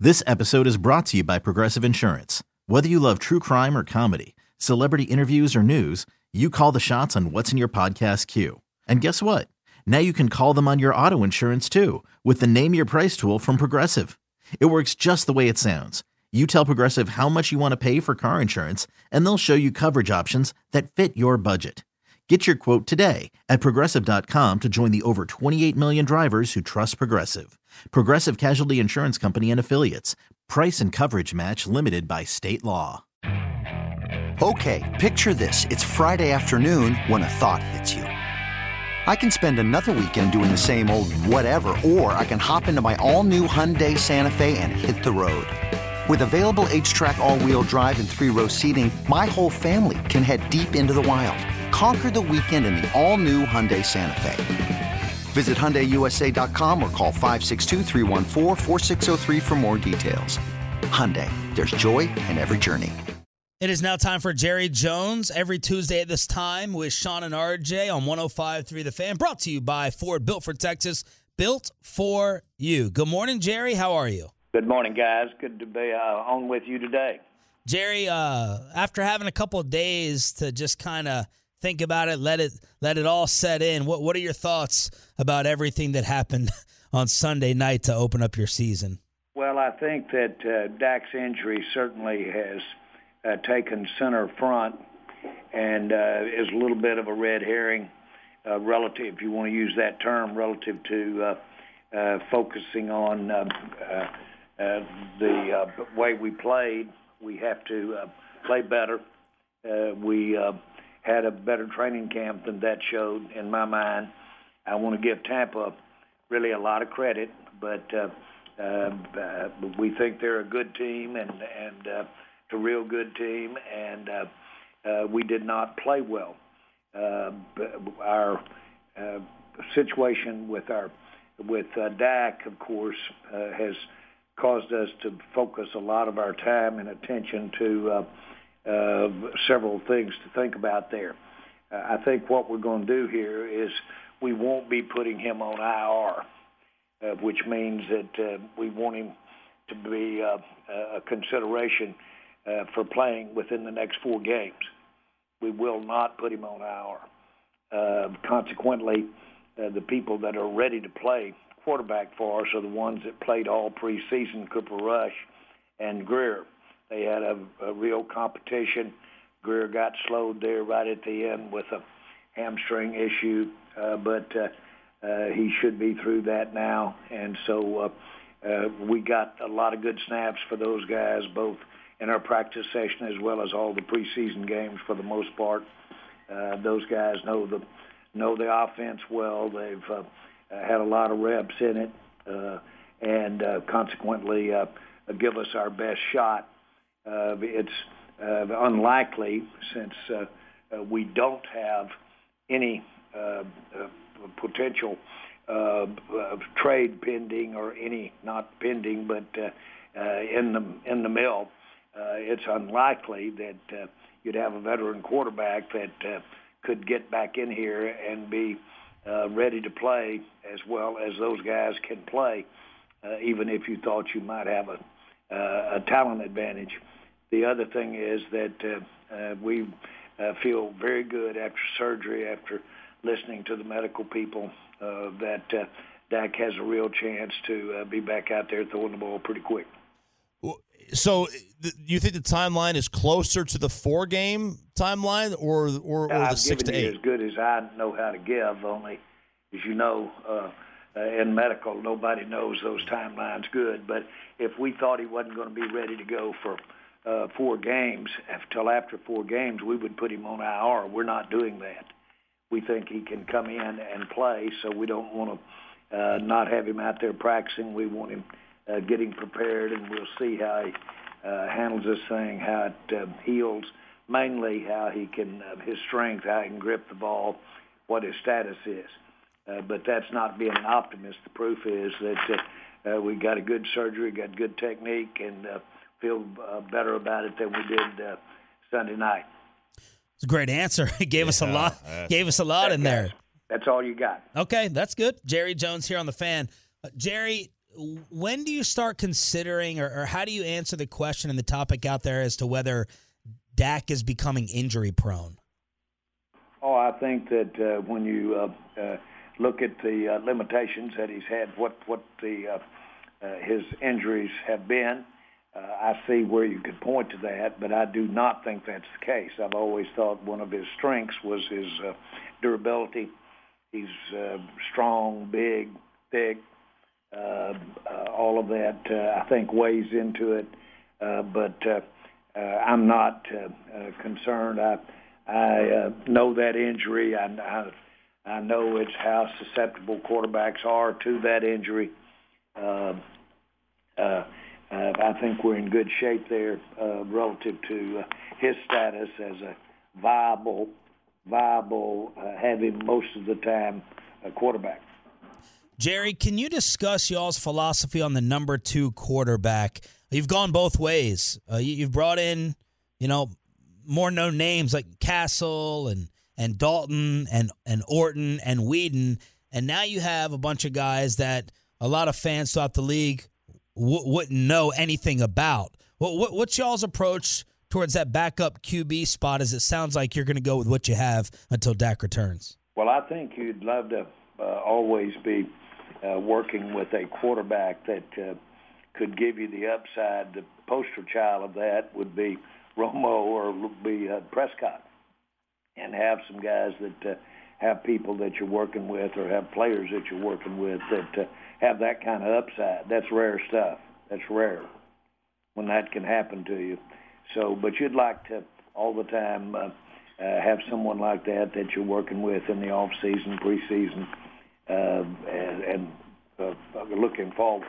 This episode is brought to you by Progressive Insurance. Whether you love true crime or comedy, celebrity interviews or news, you call the shots on what's in your podcast queue. And guess what? Now you can call them on your auto insurance too with the Name Your Price tool from Progressive. It works just the way it sounds. You tell Progressive how much you want to pay for car insurance, and they'll show you coverage options that fit your budget. Get your quote today at Progressive.com to join the over 28 million drivers who trust Progressive. Progressive Casualty Insurance Company and Affiliates. Price and coverage match limited by state law. Okay, picture this. It's Friday afternoon when a thought hits you. I can spend another weekend doing the same old whatever, or I can hop into my all-new Hyundai Santa Fe and hit the road. With available H-Track all-wheel drive and 3-row seating, my whole family can head deep into the wild. Conquer the weekend in the all-new Hyundai Santa Fe. Visit HyundaiUSA.com or call 562-314-4603 for more details. Hyundai, there's joy in every journey. It is now time for Jerry Jones every Tuesday at this time with Sean and RJ on 105.3 The Fan. Brought to you by Ford, built for Texas, built for you. Good morning, Jerry. How are you? Good morning, guys. Good to be on with you today. Jerry, after having a couple of days to just kind of think about it, let it all set in, what are your thoughts about everything that happened on Sunday night to open up your season? Well, I think that Dak's injury certainly has taken center front and is a little bit of a red herring relative, if you want to use that term, relative to focusing on the way we played. We have to play better. We had a better training camp than that showed, in my mind. I want to give Tampa really a lot of credit, but we think they're a good team and a real good team, and we did not play well. Our situation with Dak, of course, has caused us to focus a lot of our time and attention to several things to think about there. I think what we're going to do here is we won't be putting him on IR, which means that we want him to be a consideration for playing within the next 4 games. We will not put him on IR. Consequently, the people that are ready to play quarterback for us are the ones that played all preseason, Cooper Rush and Greer. They had a real competition. Greer got slowed there right at the end with a hamstring issue, but he should be through that now. And so we got a lot of good snaps for those guys, both in our practice session as well as all the preseason games for the most part. Those guys know the offense well. They've had a lot of reps in it, and consequently give us our best shot. It's unlikely, since we don't have any potential trade pending, or any not pending, but in the mill. It's unlikely that you'd have a veteran quarterback that could get back in here and be ready to play as well as those guys can play, even if you thought you might have a talent advantage. The other thing is that we feel very good after surgery, after listening to the medical people, that Dak has a real chance to be back out there throwing the ball pretty quick. So you think the timeline is closer to the 4-game timeline or the 6 to 8? As good as I know how to give, only, as you know, in medical, nobody knows those timelines good. But if we thought he wasn't going to be ready to go for 4 games, until after 4 games, we would put him on IR. We're not doing that. We think he can come in and play, so we don't want to not have him out there practicing. We want him getting prepared, and we'll see how he handles this thing, how it heals, mainly how he can, his strength, how he can grip the ball, what his status is. But that's not being an optimist. The proof is that we got a good surgery, got good technique, and feel better about it than we did Sunday night. It's a great answer. He gave us a lot. Gave us a lot in there. That's all you got. Okay, that's good. Jerry Jones here on The Fan. Jerry, when do you start considering, or how do you answer the question and the topic out there as to whether Dak is becoming injury prone? Oh, I think that when you look at the limitations that he's had, what his injuries have been, I see where you could point to that, but I do not think that's the case. I've always thought one of his strengths was his durability. He's strong, big, thick. All of that, I think, weighs into it. But I'm not concerned. I know that injury. I know it's how susceptible quarterbacks are to that injury. I think we're in good shape there relative to his status as a viable, having most of the time a quarterback. Jerry, can you discuss y'all's philosophy on the number 2 quarterback? You've gone both ways. You've brought in, more known names like Castle and Dalton and Orton and Whedon, and now you have a bunch of guys that a lot of fans throughout the league wouldn't know anything about. What's y'all's approach towards that backup QB spot, as it sounds like you're going to go with what you have until Dak returns? Well, I think you'd love to always be working with a quarterback that could give you the upside. The poster child of that would be Romo or would be Prescott, and have some guys that have people that you're working with or have players that you're working with that have that kind of upside. That's rare stuff. That's rare when that can happen to you. So, but you'd like to all the time have someone like that you're working with in the off season, preseason, and looking forward.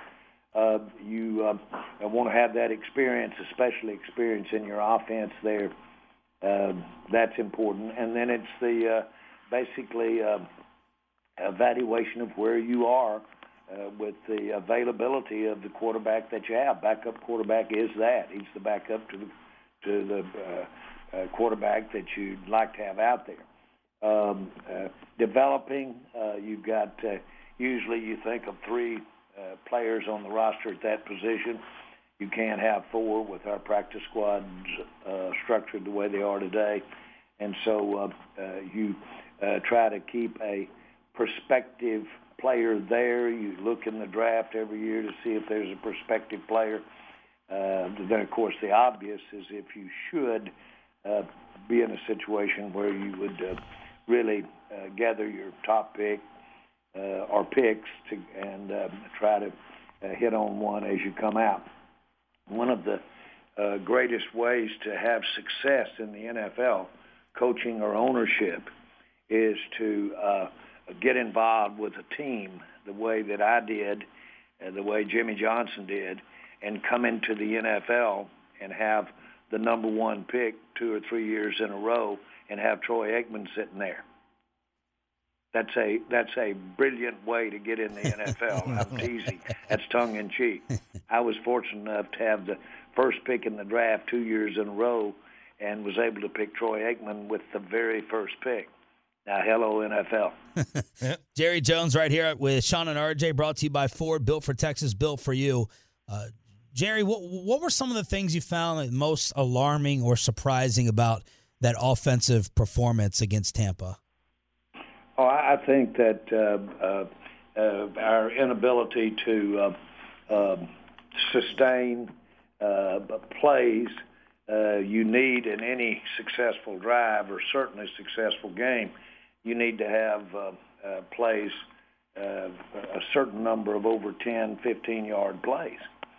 You want to have that experience, especially experience in your offense there. That's important. And then it's the basically evaluation of where you are with the availability of the quarterback that you have. Backup quarterback is that. He's the backup to the quarterback that you'd like to have out there. Developing, you've got usually you think of 3 players on the roster at that position. You can't have 4 with our practice squads structured the way they are today. And so you try to keep a prospective player there. You look in the draft every year to see if there's a prospective player. Then, of course, the obvious is if you should be in a situation where you would really gather your top pick or picks and try to hit on one as you come out. One of the greatest ways to have success in the NFL, coaching or ownership, is to get involved with a team the way that I did, the way Jimmy Johnson did, and come into the NFL and have the number 1 pick 2 or 3 years in a row and have Troy Aikman sitting there. That's a brilliant way to get in the NFL. I'm teasing. That's tongue-in-cheek. I was fortunate enough to have the first pick in the draft 2 years in a row and was able to pick Troy Aikman with the very first pick. Now, hello, NFL. Jerry Jones right here with Sean and RJ, brought to you by Ford, built for Texas, built for you. Jerry, what were some of the things you found most alarming or surprising about that offensive performance against Tampa? Oh, I think that our inability to sustain plays you need in any successful drive or certainly successful game, you need to have plays, a certain number of over 10, 15-yard plays.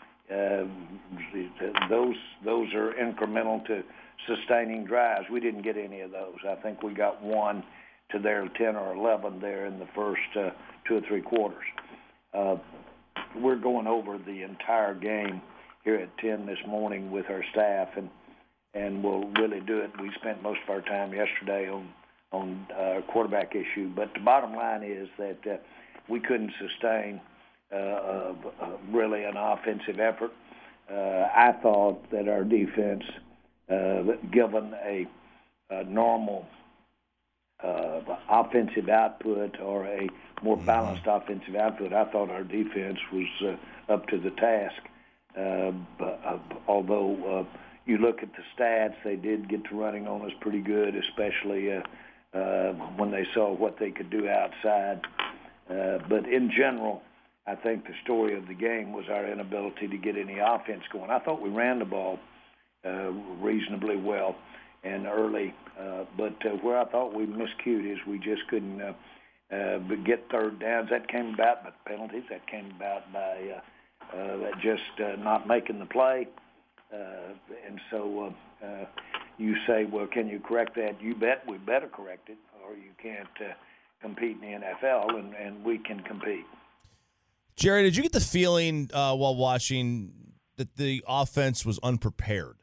Those are incremental to sustaining drives. We didn't get any of those. I think we got 1 to their 10 or 11 there in the first 2 or 3 quarters. We're going over the entire game here at 10 this morning with our staff, and we'll really do it. We spent most of our time yesterday on quarterback issue, but the bottom line is that we couldn't sustain really an offensive effort. I thought that our defense, given a normal offensive output or a more balanced offensive output. I thought our defense was up to the task. Although you look at the stats, they did get to running on us pretty good, especially when they saw what they could do outside. But in general, I think the story of the game was our inability to get any offense going. I thought we ran the ball reasonably well and early, but where I thought we miscued is we just couldn't get third downs. That came about by penalties. That came about by just not making the play. And so you say, well, can you correct that? You bet we better correct it, or you can't compete in the NFL, and we can compete. Jerry, did you get the feeling while watching that the offense was unprepared?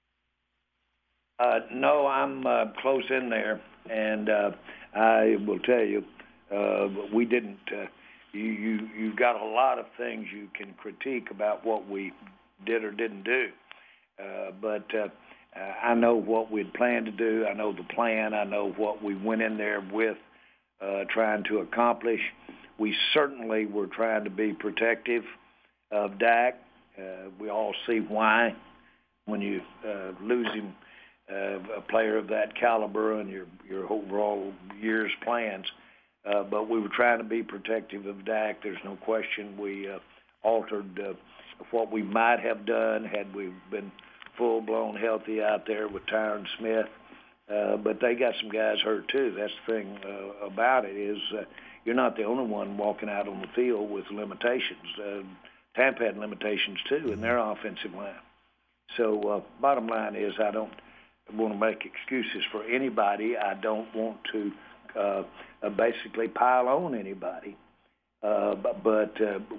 No, I'm close in there, and I will tell you, we didn't. You've got a lot of things you can critique about what we did or didn't do, but I know what we'd planned to do. I know the plan. I know what we went in there with trying to accomplish. We certainly were trying to be protective of Dak. We all see why when you lose him, a player of that caliber and your overall year's plans. But we were trying to be protective of Dak. There's no question we altered what we might have done had we been full-blown healthy out there with Tyron Smith. But they got some guys hurt too. That's the thing about it is you're not the only one walking out on the field with limitations. Tampa had limitations too in their offensive line. So bottom line is I don't want to make excuses for anybody. I don't want to basically pile on anybody. But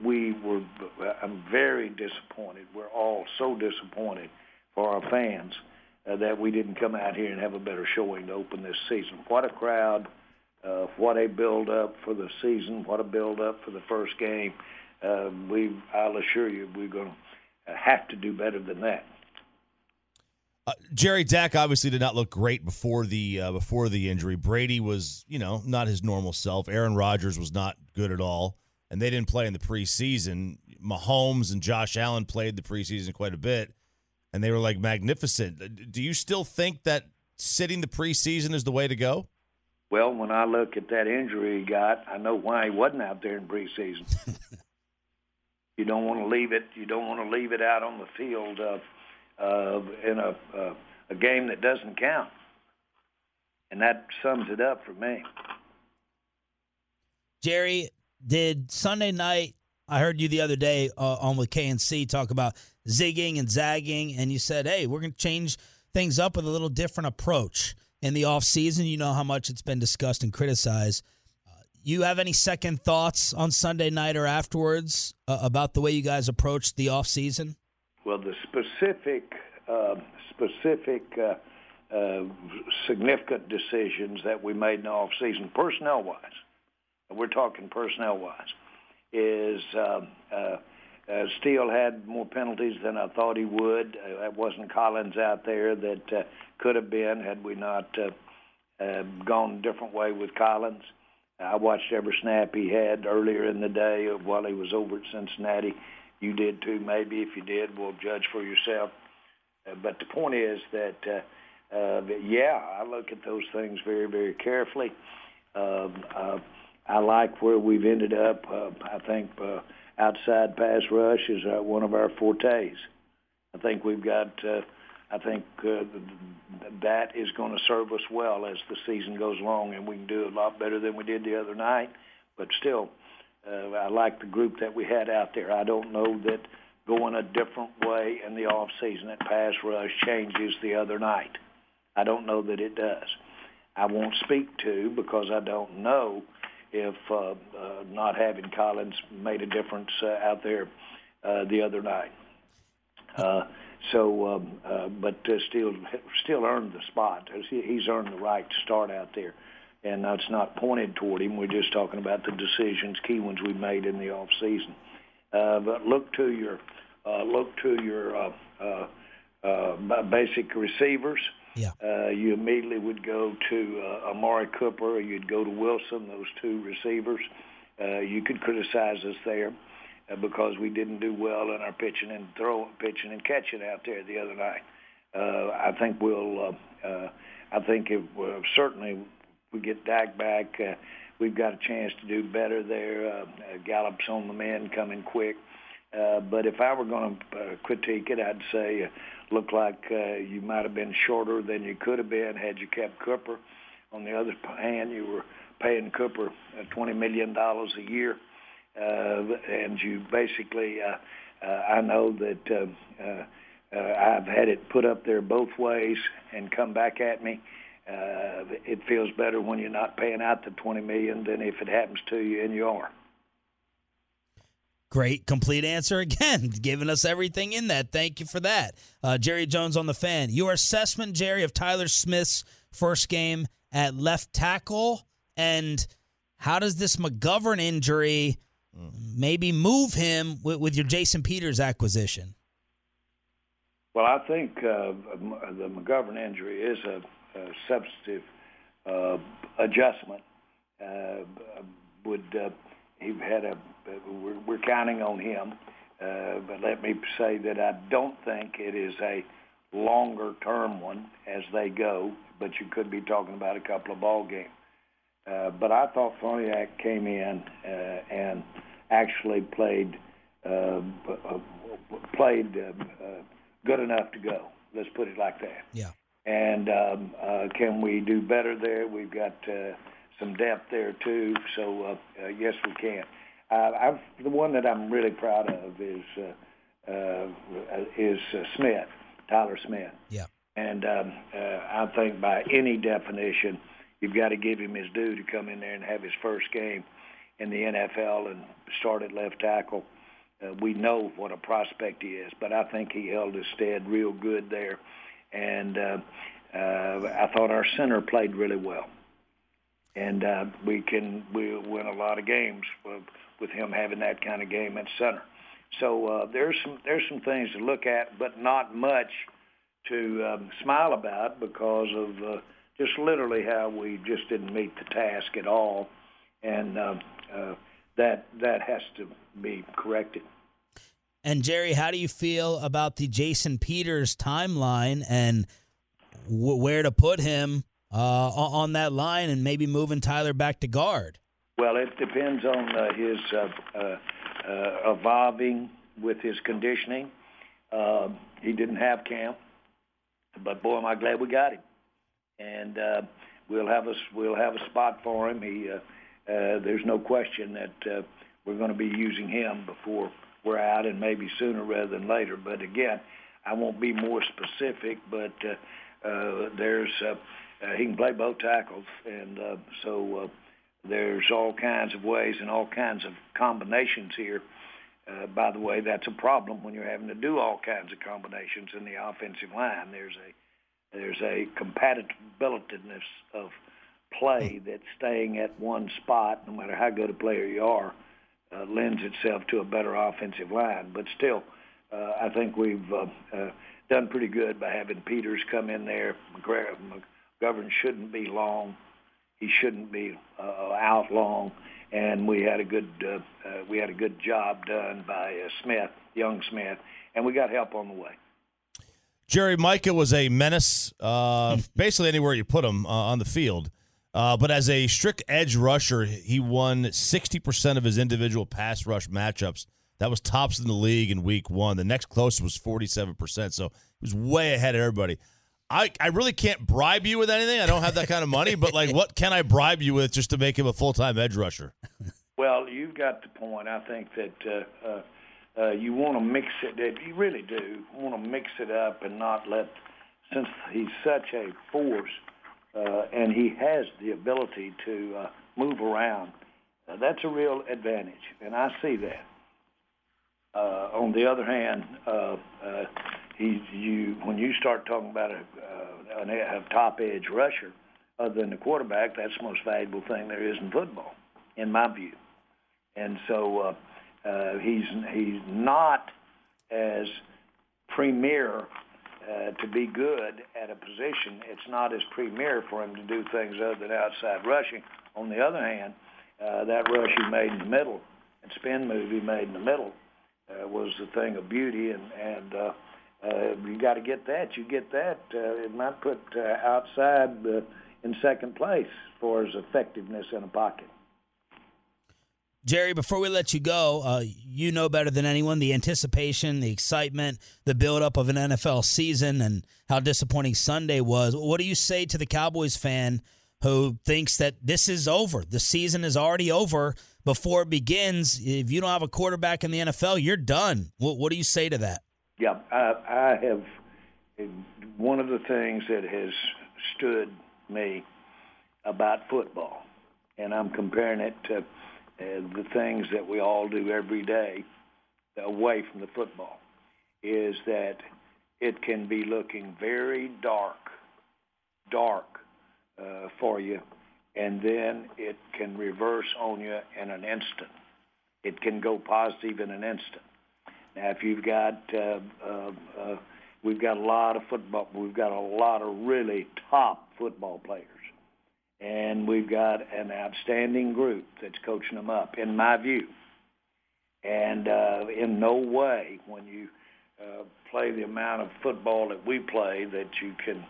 I'm very disappointed. We're all so disappointed for our fans that we didn't come out here and have a better showing to open this season. What a crowd, what a build-up for the season, what a build-up for the first game. I'll assure you we're going to have to do better than that. Jerry, Dak obviously did not look great before the injury. Brady was, not his normal self. Aaron Rodgers was not good at all, and they didn't play in the preseason. Mahomes and Josh Allen played the preseason quite a bit, and they were magnificent. Do you still think that sitting the preseason is the way to go? Well, when I look at that injury he got, I know why he wasn't out there in preseason. You don't want to leave it. You don't want to leave it out on the field in a game that doesn't count, and that sums it up for me. Jerry, did Sunday night? I heard you the other day on with KNC talk about zigging and zagging, and you said, "Hey, we're going to change things up with a little different approach in the off season." You know how much it's been discussed and criticized. You have any second thoughts on Sunday night or afterwards about the way you guys approached the off season? Well, the specific significant decisions that we made in the offseason, personnel-wise, we're talking personnel-wise, is Steele had more penalties than I thought he would. That wasn't Collins out there that could have been had we not gone a different way with Collins. I watched every snap he had earlier in the day while he was over at Cincinnati. You did too, maybe. If you did, we'll judge for yourself. But the point is that, I look at those things very, very carefully. I like where we've ended up. I think outside pass rush is one of our fortes. I think we've got. That is going to serve us well as the season goes along, and we can do a lot better than we did the other night. But still, I like the group that we had out there. I don't know that going a different way in the off season at pass rush changes the other night. I don't know that it does. I won't speak to because I don't know if not having Collins made a difference out there the other night. But still earned the spot. He's earned the right to start out there, and that's not pointed toward him. We're just talking about the decisions, key ones we made in the off season. But look to your basic receivers. Yeah. You immediately would go to Amari Cooper, or you'd go to Wilson, those two receivers. You could criticize us there because we didn't do well in our pitching and catching out there the other night. I think certainly we get Dak back. We've got a chance to do better there. Gallup's on the mend, coming quick. But if I were going to critique it, I'd say looked like you might have been shorter than you could have been had you kept Cooper. On the other hand, you were paying Cooper $20 million a year. And you basically, I know that I've had it put up there both ways and come back at me. It feels better when you're not paying out the $20 million than if it happens to you and you are. Great, complete answer again, giving us everything in that. Thank you for that. Jerry Jones on the Fan. Your assessment, Jerry, of Tyler Smith's first game at left tackle, and how does this McGovern injury maybe move him with your Jason Peters acquisition? Well, I think the McGovern injury is a substantive adjustment. We're counting on him, but let me say that I don't think it is a longer-term one as they go, but you could be talking about a couple of ball games. But I thought Farniak came in and actually played good enough to go. Let's put it like that. Yeah. And can we do better there? We've got some depth there too. So yes, we can. The one that I'm really proud of is Smith, Tyler Smith. Yeah. And I think by any definition, you've got to give him his due to come in there and have his first game in the NFL and start at left tackle. We know what a prospect he is, but I think he held his stead real good there. And I thought our center played really well. And we'll win a lot of games with him having that kind of game at center. So there's some things to look at, but not much to smile about because of just literally how we just didn't meet the task at all, and that has to be corrected. And Jerry, how do you feel about the Jason Peters timeline and where to put him on that line and maybe moving Tyler back to guard? Well, it depends on his evolving with his conditioning. He didn't have camp, but boy, am I glad we got him. And we'll have a spot for him. There's no question that we're going to be using him before we're out, and maybe sooner rather than later. But again, I won't be more specific. But he can play both tackles, and so there's all kinds of ways and all kinds of combinations here. By the way, that's a problem when you're having to do all kinds of combinations in the offensive line. There's a compatibility of play that's staying at one spot, no matter how good a player you are, lends itself to a better offensive line. But still, I think we've done pretty good by having Peters come in there. McGovern shouldn't be long. He shouldn't be out long. And we had a good job done by young Smith, and we got help on the way. Jerry, Micah was a menace basically anywhere you put him on the field. But as a strict edge rusher, he won 60% of his individual pass rush matchups. That was tops in the league in week one. The next closest was 47%, so he was way ahead of everybody. I really can't bribe you with anything. I don't have that kind of money, but what can I bribe you with just to make him a full-time edge rusher? Well, you've got the point. I think that you want to mix it. You really do want to mix it up and not since he's such a force and he has the ability to move around, that's a real advantage, and I see that. On the other hand, when you start talking about a top edge rusher, other than the quarterback, that's the most valuable thing there is in football, in my view. And so he's not as premier to be good at a position, it's not as premier for him to do things other than outside rushing. On the other hand, that rush he made in the middle and spin move he made in the middle was the thing of beauty, and you got to get that. You get that, it might put outside in second place as far as effectiveness in a pocket. Jerry, before we let you go, you know better than anyone the anticipation, the excitement, the buildup of an NFL season, and how disappointing Sunday was. What do you say to the Cowboys fan who thinks that this is over? The season is already over before it begins. If you don't have a quarterback in the NFL, you're done. What do you say to that? Yeah, I have one of the things that has stood me about football, and I'm comparing it to the things that we all do every day away from the football, is that it can be looking very dark for you, and then it can reverse on you in an instant. It can go positive in an instant. Now, if you've got, we've got a lot of football, we've got a lot of really top football players. And we've got an outstanding group that's coaching them up, in my view. And in no way, when you play the amount of football that we play, that you can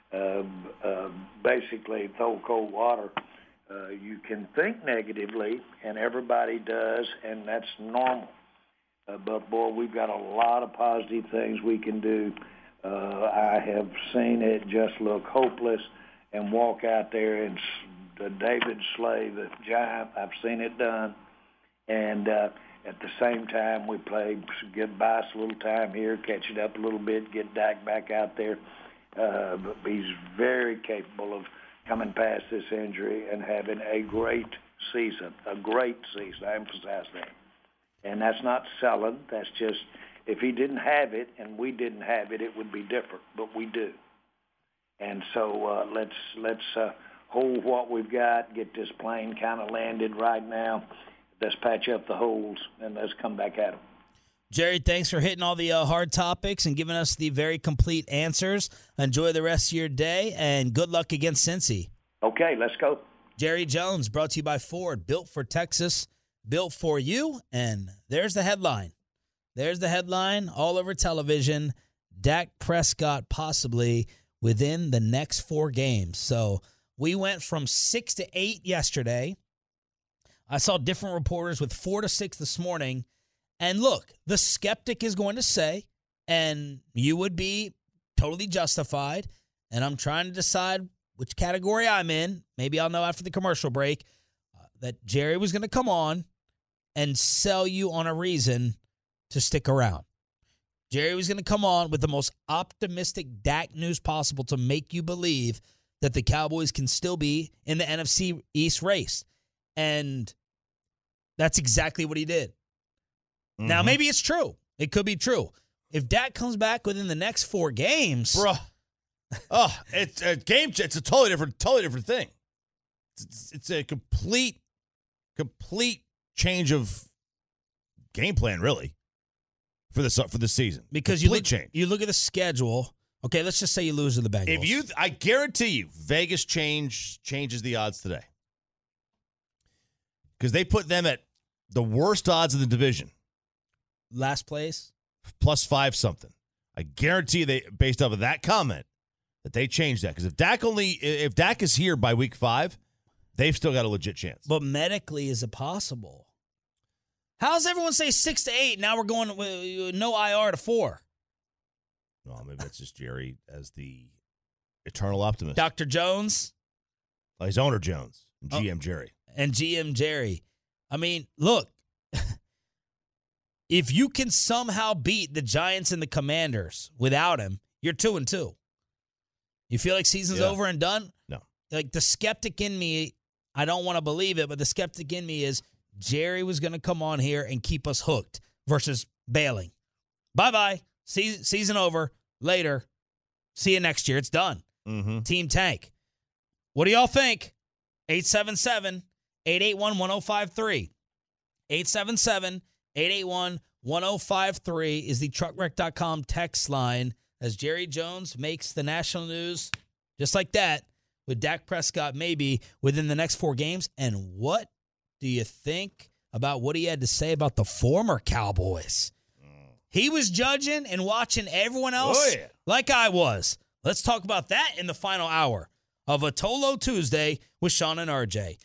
basically throw cold water. You can think negatively, and everybody does, and that's normal. But, boy, we've got a lot of positive things we can do. I have seen it just look hopeless and walk out there and David slay the giant. I've seen it done. And at the same time, we play, buy us a little time here, catch it up a little bit, get Dak back out there. But he's very capable of coming past this injury and having a great season. I emphasize that. And that's not selling. That's just, if he didn't have it and we didn't have it, it would be different. But we do. And so let's hold what we've got, get this plane kind of landed right now. Let's patch up the holes, and let's come back at them. Jerry, thanks for hitting all the hard topics and giving us the very complete answers. Enjoy the rest of your day, and good luck against Cincy. Okay, let's go. Jerry Jones, brought to you by Ford, built for Texas, built for you. And there's the headline. There's the headline all over television. Dak Prescott possibly within the next 4 games. So we went from 6 to 8 yesterday. I saw different reporters with 4 to 6 this morning. And look, the skeptic is going to say, and you would be totally justified, and I'm trying to decide which category I'm in. Maybe I'll know after the commercial break, that Jerry was going to come on and sell you on a reason to stick around. Jerry was going to come on with the most optimistic Dak news possible to make you believe that the Cowboys can still be in the NFC East race. And that's exactly what he did. Mm-hmm. Now, maybe it's true. It could be true. If Dak comes back within the next 4 games. Bruh. Oh, it's a game. It's a totally different thing. It's a complete change of game plan, really. For this season, because you look at the schedule. Okay, let's just say you lose to the Bengals. I guarantee you, Vegas changes the odds today, because they put them at the worst odds in the division, last place, +5 something. I guarantee they, based off of that comment, that they changed that, because if Dak is here by week 5, they've still got a legit chance. But medically, is it possible? How's everyone say 6 to 8? Now we're going with no IR to 4. Well, maybe that's just Jerry as the eternal optimist. Dr. Jones. He's owner Jones and GM Jerry. And GM Jerry. I mean, look, if you can somehow beat the Giants and the Commanders without him, you're 2-2. You feel like season's over and done? No. Like the skeptic in me, I don't want to believe it, but the skeptic in me is Jerry was going to come on here and keep us hooked versus bailing. Bye-bye. Season over. Later. See you next year. It's done. Mm-hmm. Team Tank. What do y'all think? 877-881-1053. 877-881-1053 is the truckwreck.com text line. as Jerry Jones makes the national news just like that with Dak Prescott maybe within the next 4 games. And what do you think about what he had to say about the former Cowboys? He was judging and watching everyone else like I was. Let's talk about that in the final hour of a Tolo Tuesday with Sean and RJ.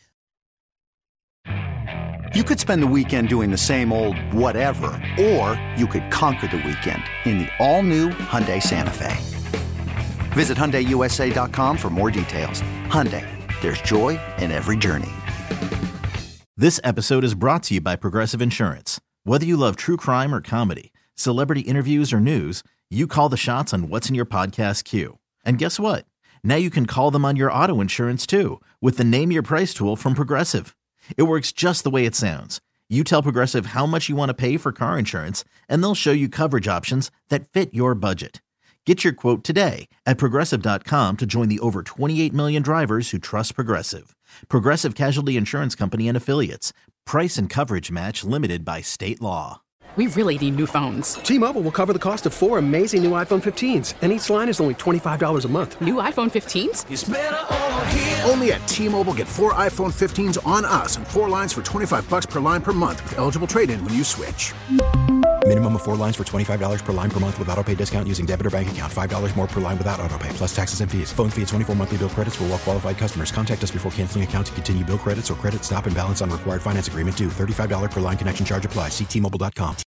You could spend the weekend doing the same old whatever, or you could conquer the weekend in the all-new Hyundai Santa Fe. Visit HyundaiUSA.com for more details. Hyundai, there's joy in every journey. This episode is brought to you by Progressive Insurance. Whether you love true crime or comedy, celebrity interviews or news, you call the shots on what's in your podcast queue. And guess what? Now you can call them on your auto insurance too with the Name Your Price tool from Progressive. It works just the way it sounds. You tell Progressive how much you want to pay for car insurance, and they'll show you coverage options that fit your budget. Get your quote today at Progressive.com to join the over 28 million drivers who trust Progressive. Progressive Casualty Insurance Company and Affiliates. Price and coverage match limited by state law. We really need new phones. T-Mobile will cover the cost of 4 amazing new iPhone 15s, and each line is only $25 a month. New iPhone 15s? It's better over here. Only at T-Mobile, get 4 iPhone 15s on us and 4 lines for $25 per line per month with eligible trade-in when you switch. Minimum of 4 lines for $25 per line per month with autopay discount using debit or bank account. $5 more per line without autopay, plus taxes and fees. Phone fee at 24 monthly bill credits for well-qualified customers. Contact us before canceling account to continue bill credits or credit stop and balance on required finance agreement due. $35 per line connection charge applies. See T-Mobile.com.